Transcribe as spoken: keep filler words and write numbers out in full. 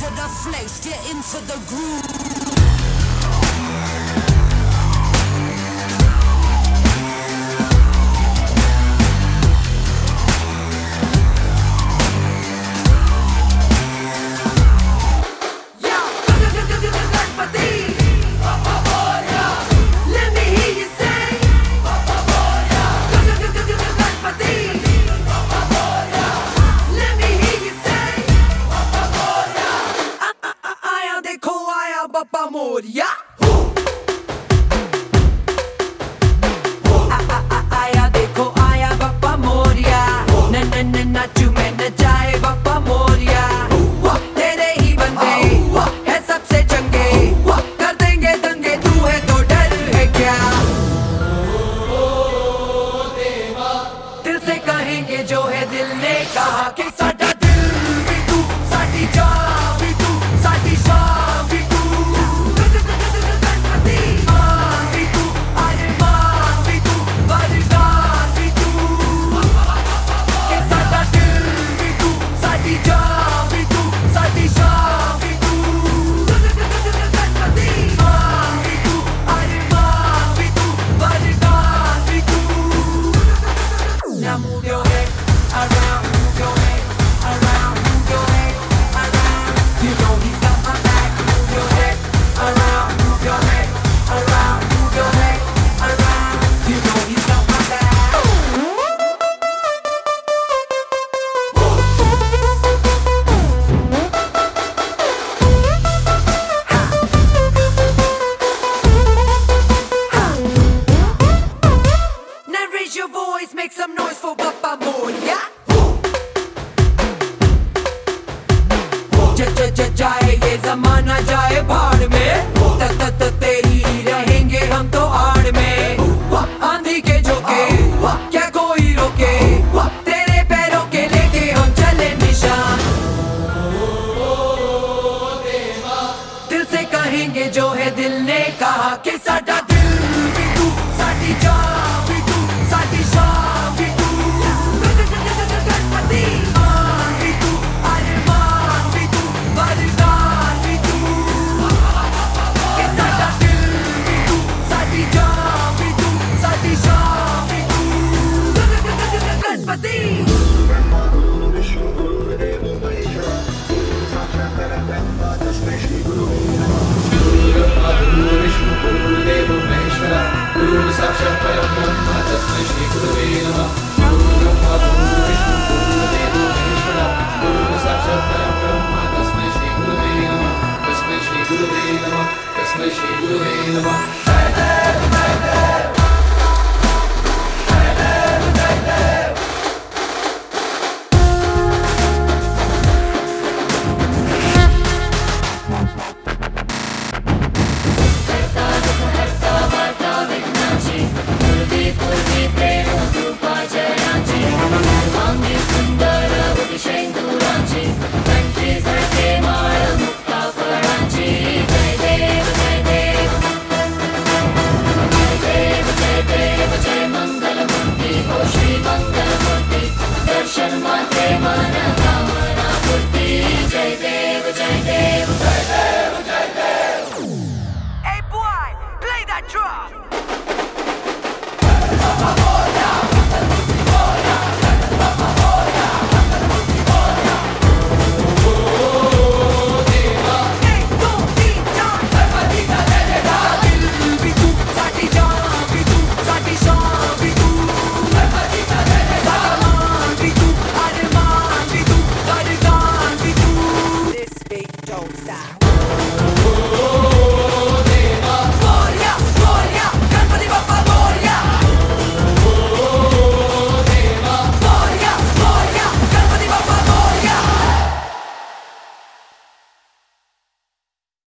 into the flex, get into the groove. Bappa Moria आया देखो आया बप्पा मोरिया न न न नाचू में न जाए बप्पा मोरिया तेरे ही बंदे है सबसे चंगे कर देंगे दंगे तू है तो डर है क्या दिल से कहेंगे जो है दिल ने कहा कि साडा दिल भी तू साडी जान भी तू साडी शान भी तू Now move your head around, move your head around, move your head around. You know he's got my back. Move your head around, move your head around, move your head around. You know he's got my back. Now raise your voice, make some noise for Bappa Moria. ज ज ज जाए ये जमाना जाए भाड़ में त त त तेरी ही रहेंगे हम तो आड़ में आंधी के झोंके क्या कोई रोके तेरे पैरों के लेके हम चले निशान दिल से कहेंगे जो है दिल ने कहा कि साडा दिल भी तू साडी जान